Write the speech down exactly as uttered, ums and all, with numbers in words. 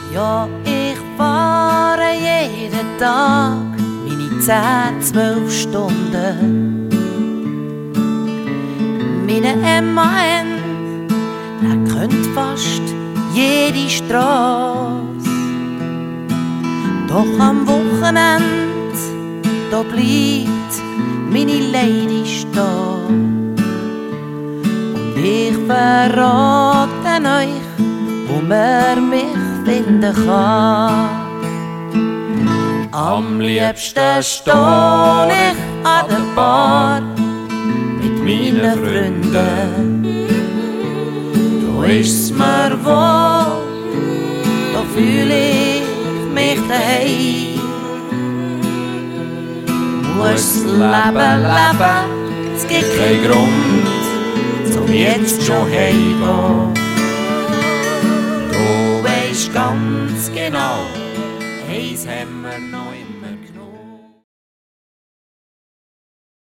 Ja, ich fahre jeden Tag meine zehn, zwölf Stunden. Meine M A N, er kennt fast jede Strasse. Doch am Wochenende, da bleibt meine Lady stehen. Und ich verrate euch, wo man mich finden kann. Am liebsten steh ich an der Bar mit meinen Freunden. Da ist's mir wohl, da fühl ich mich daheim. Muss leben, leben, es gibt keinen Grund, zum jetzt schon heimgehen. Du weisst ganz genau, eins haben wir noch immer genug.